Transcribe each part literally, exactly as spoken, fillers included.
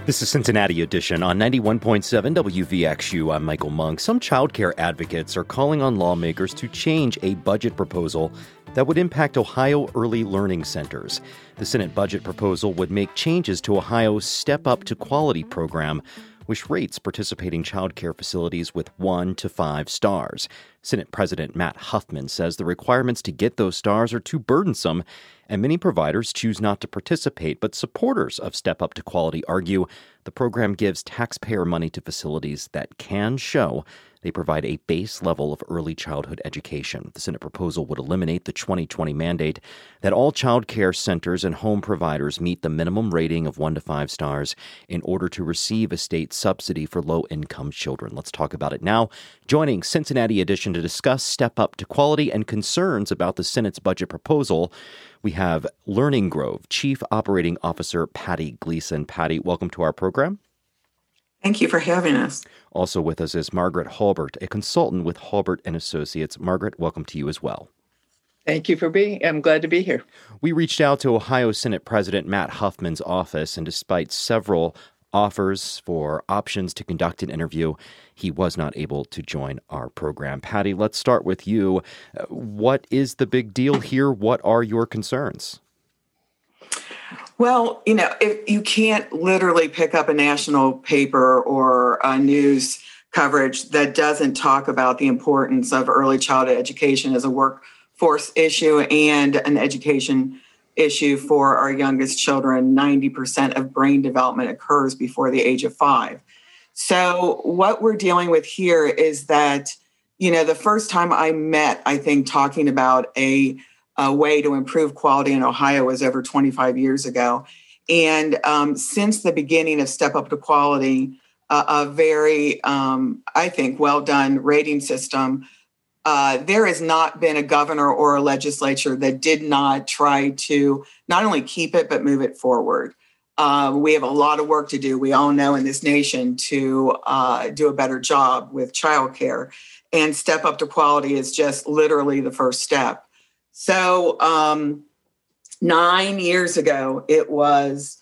This is Cincinnati Edition on ninety-one point seven W V X U. I'm Michael Monk. Some childcare advocates are calling on lawmakers to change a budget proposal that would impact Ohio early learning centers. The Senate budget proposal would make changes to Ohio's Step Up to Quality program, which rates participating childcare facilities with one to five stars. Senate President Matt Huffman says the requirements to get those stars are too burdensome, and many providers choose not to participate. But supporters of Step Up to Quality argue the program gives taxpayer money to facilities that can show they provide a base level of early childhood education. The Senate proposal would eliminate the twenty twenty mandate that all child care centers and home providers meet the minimum rating of one to five stars in order to receive a state subsidy for low-income children. Let's talk about it now. Joining Cincinnati Edition to discuss Step Up to Quality and concerns about the Senate's budget proposal, we have Learning Grove Chief Operating Officer Patty Gleason. Patty, welcome to our program. Thank you for having us. Also with us is Margaret Halbert, a consultant with Halbert and Associates. Margaret, welcome to you as well. Thank you for being, I'm glad to be here. We reached out to Ohio Senate President Matt Huffman's office, and despite several offers for options to conduct an interview, he was not able to join our program. Patty, let's start with you. What is the big deal here? What are your concerns? Well, you know, if you can't literally pick up a national paper or a news coverage that doesn't talk about the importance of early childhood education as a workforce issue and an education issue for our youngest children. ninety percent of brain development occurs before the age of five. So what we're dealing with here is that, you know, the first time I met, I think, talking about a A way to improve quality in Ohio was over twenty-five years ago. And um, since the beginning of Step Up to Quality, uh, a very, um, I think, well-done rating system, uh, there has not been a governor or a legislature that did not try to not only keep it, but move it forward. Uh, we have a lot of work to do, we all know, in this nation to uh, do a better job with childcare. And Step Up to Quality is just literally the first step. So um, nine years ago, it was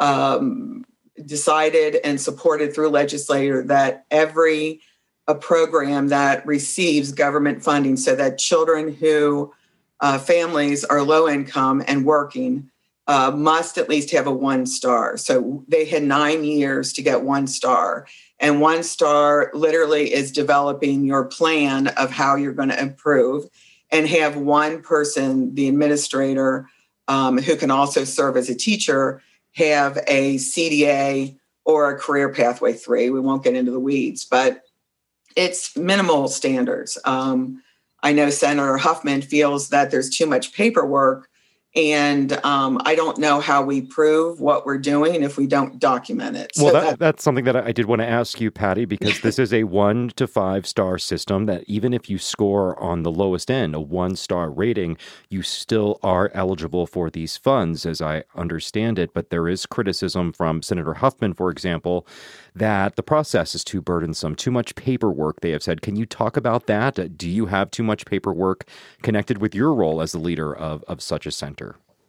um, decided and supported through legislature that every a program that receives government funding, so that children who uh, families are low income and working uh, must at least have a one star. So they had nine years to get one star. And one star literally is developing your plan of how you're going to improve, and have one person, the administrator, um, who can also serve as a teacher, have a C D A or a career pathway three. We won't get into the weeds, but it's minimal standards. Um, I know Senator Huffman feels that there's too much paperwork, and um, I don't know how we prove what we're doing if we don't document it. Well, So that, that, that's something that I did want to ask you, Patty, because this is a one to five star system that even if you score on the lowest end, a one star rating, you still are eligible for these funds, as I understand it. But there is criticism from Senator Huffman, for example, that the process is too burdensome, too much paperwork, they have said. Can you talk about that? Do you have too much paperwork connected with your role as the leader of, of such a center?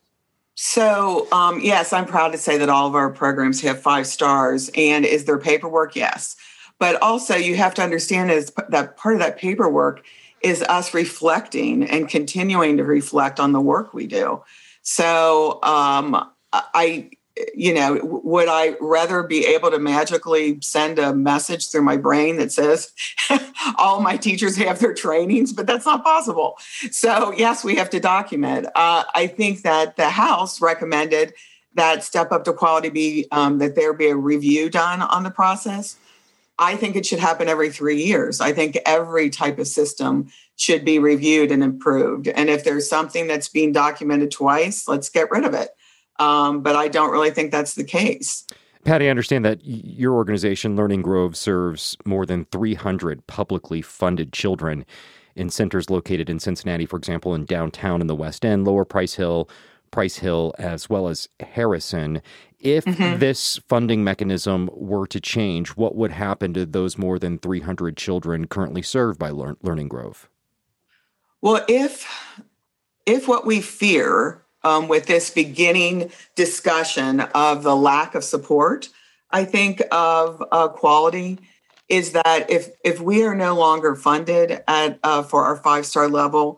So, um, yes, I'm proud to say that all of our programs have five stars. And is there paperwork? Yes. But also you have to understand is that part of that paperwork is us reflecting and continuing to reflect on the work we do. So um, I, you know, would I rather be able to magically send a message through my brain that says all my teachers have their trainings, but that's not possible. So yes, we have to document. Uh, I think that the House recommended that Step Up to Quality be, um, that there be a review done on the process. I think it should happen every three years. I think every type of system should be reviewed and improved. And if there's something that's being documented twice, let's get rid of it. Um, but I don't really think that's the case. Patty, I understand that your organization, Learning Grove, serves more than three hundred publicly funded children in centers located in Cincinnati, for example, in downtown in the West End, Lower Price Hill, Price Hill, as well as Harrison. If mm-hmm. this funding mechanism were to change, what would happen to those more than three hundred children currently served by Lear- Learning Grove? Well, if if what we fear um, with this beginning discussion of the lack of support I think, of uh, quality is that if if we are no longer funded at uh, for our five-star level,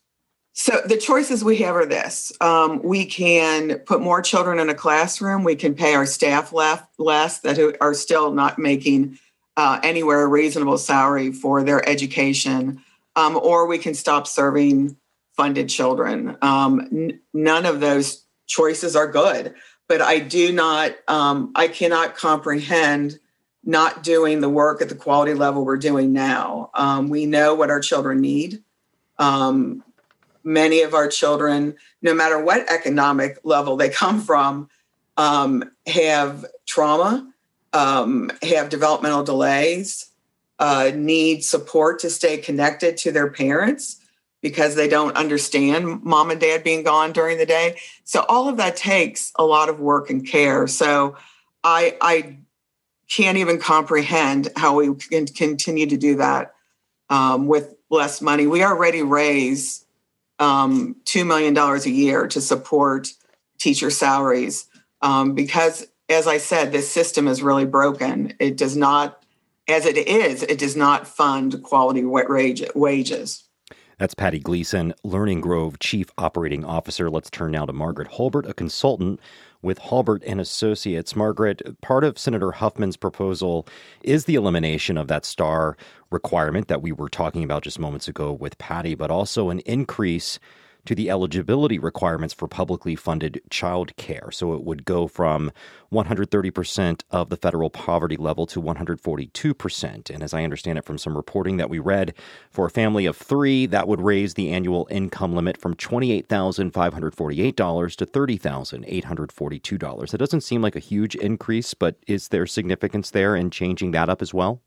so the choices we have are this. Um, we can put more children in a classroom. We can pay our staff less, less that are still not making uh, anywhere a reasonable salary for their education, um, or we can stop serving funded children. Um, n- none of those choices are good, but I do not, um, I cannot comprehend not doing the work at the quality level we're doing now. Um, we know what our children need. Um, Many of our children, no matter what economic level they come from, um, have trauma, um, have developmental delays, uh, need support to stay connected to their parents because they don't understand mom and dad being gone during the day. So all of that takes a lot of work and care. So I, I can't even comprehend how we can continue to do that um, with less money. We already raise Um, two million dollars a year to support teacher salaries um, because, as I said, this system is really broken. It does not, as it is, it does not fund quality wages. That's Patty Gleason, Learning Grove Chief Operating Officer. Let's turn now to Margaret Hulbert, a consultant with Hulbert and Associates. Margaret, part of Senator Huffman's proposal is the elimination of that STAR requirement that we were talking about just moments ago with Patty, but also an increase to the eligibility requirements for publicly funded child care. So it would go from one hundred thirty percent of the federal poverty level to one hundred forty-two percent. And as I understand it from some reporting that we read, for a family of three, that would raise the annual income limit from twenty-eight thousand five hundred forty-eight dollars to thirty thousand eight hundred forty-two dollars. It doesn't seem like a huge increase, but is there significance there in changing that up as well?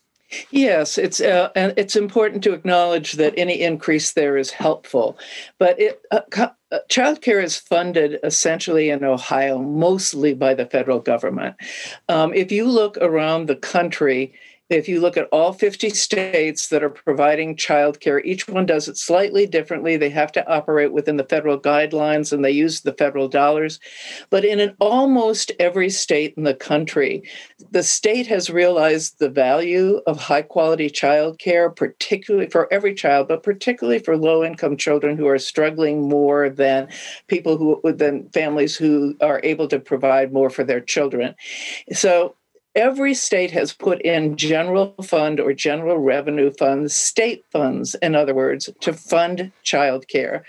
Yes, it's uh, and it's important to acknowledge that any increase there is helpful, but it, uh, co- uh, childcare is funded essentially in Ohio mostly by the federal government. Um, if you look around the country, if you look at all fifty states that are providing childcare, each one does it slightly differently. They have to operate within the federal guidelines and they use the federal dollars. But in an almost every state in the country, the state has realized the value of high quality childcare, particularly for every child, but particularly for low income children who are struggling more than people who, than families who are able to provide more for their children. So every state has put in general fund or general revenue funds, state funds, in other words, to fund childcare.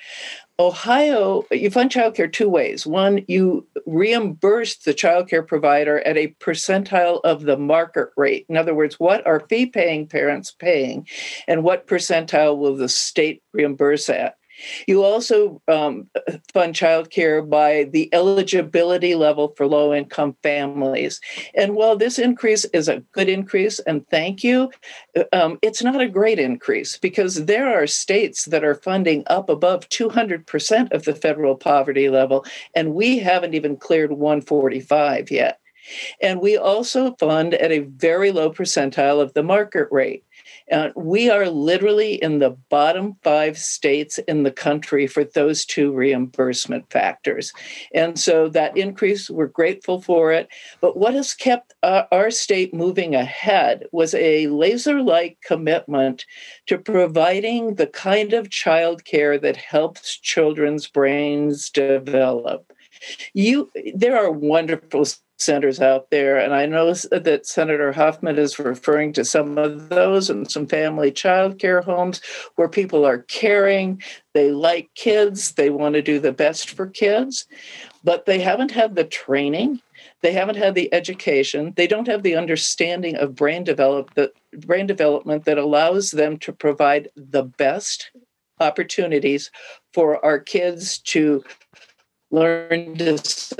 Ohio, you fund childcare two ways. One, you reimburse the childcare provider at a percentile of the market rate. In other words, what are fee-paying parents paying, and what percentile will the state reimburse at? You also um, fund childcare by the eligibility level for low-income families. And while this increase is a good increase, and thank you, um, it's not a great increase because there are states that are funding up above two hundred percent of the federal poverty level, and we haven't even cleared one forty-five yet. And we also fund at a very low percentile of the market rate. Uh, we are literally in the bottom five states in the country for those two reimbursement factors. And so that increase, we're grateful for it. But what has kept uh, our state moving ahead was a laser-like commitment to providing the kind of childcare that helps children's brains develop. You, there are wonderful centers out there, and I know that Senator Huffman is referring to some of those and some family child care homes where people are caring, they like kids, they want to do the best for kids, but they haven't had the training, they haven't had the education, they don't have the understanding of brain develop the brain development that allows them to provide the best opportunities for our kids to learn to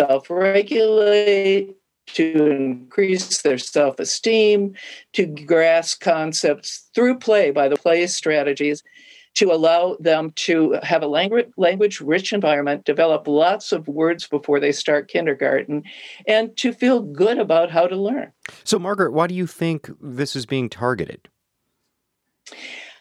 self-regulate, to increase their self-esteem, to grasp concepts through play by the play strategies, to allow them to have a language, language-rich environment, develop lots of words before they start kindergarten, and to feel good about how to learn. So, Margaret, why do you think this is being targeted?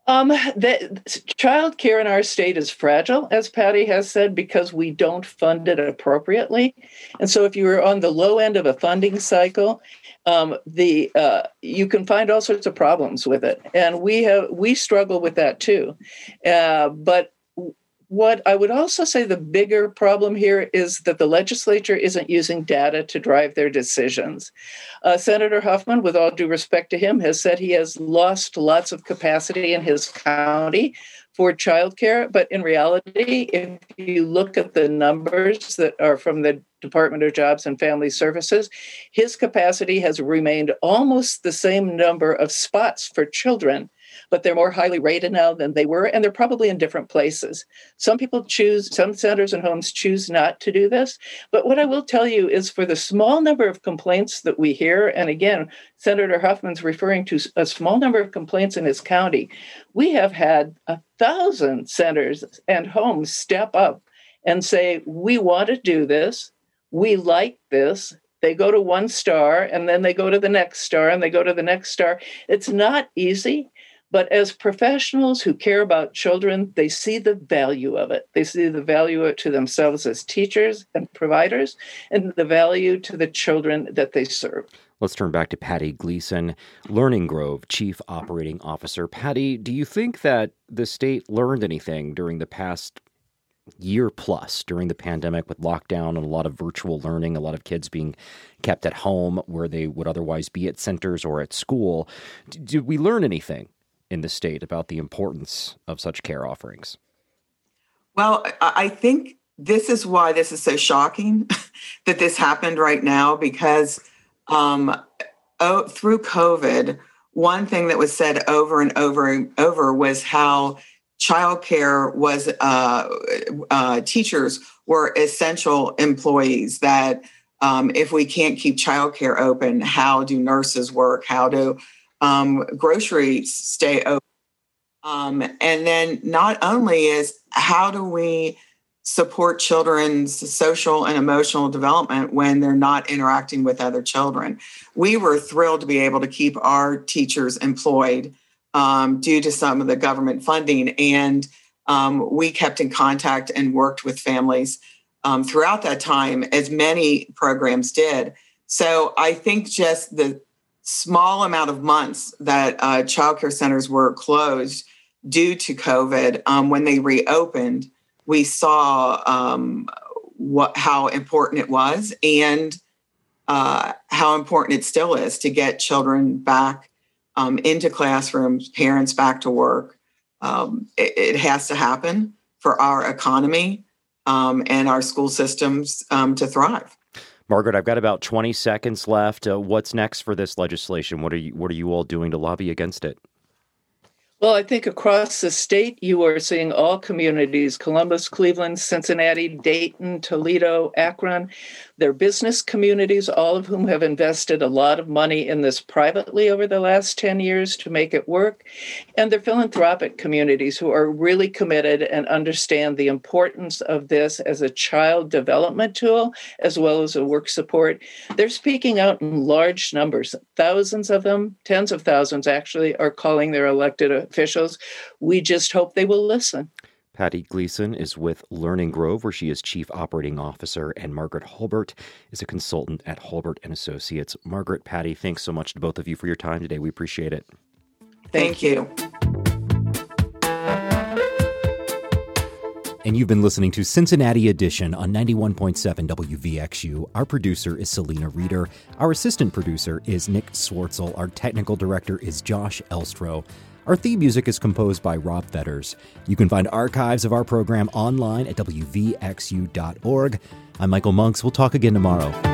Um, the child care in our state is fragile, as Patty has said, because we don't fund it appropriately. And so if you are on the low end of a funding cycle, um, the uh, you can find all sorts of problems with it. And we have we struggle with that too. Uh, but what I would also say the bigger problem here is that the legislature isn't using data to drive their decisions. Uh, Senator Huffman, with all due respect to him, has said he has lost lots of capacity in his county for childcare. But in reality, if you look at the numbers that are from the Department of Jobs and Family Services, his capacity has remained almost the same number of spots for children, but they're more highly rated now than they were, and they're probably in different places. Some people choose, some centers and homes choose not to do this. But what I will tell you is for the small number of complaints that we hear, and again, Senator Huffman's referring to a small number of complaints in his county, we have had a thousand centers and homes step up and say, we want to do this, we like this. They go to one star, and then they go to the next star, and they go to the next star. It's not easy. But as professionals who care about children, they see the value of it. They see the value of it to themselves as teachers and providers, and the value to the children that they serve. Let's turn back to Patty Gleason, Learning Grove Chief Operating Officer. Patty, do you think that the state learned anything during the past year plus, during the pandemic with lockdown and a lot of virtual learning, a lot of kids being kept at home where they would otherwise be at centers or at school? Did we learn anything in the state about the importance of such care offerings? Well, I think this is why this is so shocking that this happened right now, because um, oh, through COVID, one thing that was said over and over and over was how childcare was, uh, uh, teachers were essential employees, that um, if we can't keep childcare open, how do nurses work? How do Um, groceries stay open? Um, and then not only is how do we support children's social and emotional development when they're not interacting with other children? We were thrilled to be able to keep our teachers employed um, due to some of the government funding. And um, we kept in contact and worked with families um, throughout that time, as many programs did. So I think just the small amount of months that uh, childcare centers were closed due to COVID, um, when they reopened, we saw um, what how important it was, and uh, how important it still is to get children back um, into classrooms, parents back to work. Um, it, it has to happen for our economy um, and our school systems um, to thrive. Margaret, I've got about twenty seconds left. Uh, what's next for this legislation? What are you What are you all doing to lobby against it? Well, I think across the state, you are seeing all communities, Columbus, Cleveland, Cincinnati, Dayton, Toledo, Akron. They're business communities, all of whom have invested a lot of money in this privately over the last ten years to make it work. And they're philanthropic communities who are really committed and understand the importance of this as a child development tool, as well as a work support. They're speaking out in large numbers. Thousands of them, tens of thousands actually, are calling their elected officials. We just hope they will listen. Patty Gleason is with Learning Grove, where she is Chief Operating Officer, and Margaret Hulbert is a consultant at Hulbert and Associates. Margaret, Patty, thanks so much to both of you for your time today. We appreciate it. Thank you. And you've been listening to Cincinnati Edition on ninety-one point seven W V X U. Our producer is Selena Reeder. Our assistant producer is Nick Swartzel. Our technical director is Josh Elstro. Our theme music is composed by Rob Fetters. You can find archives of our program online at W V X U dot org. I'm Michael Monks. We'll talk again tomorrow.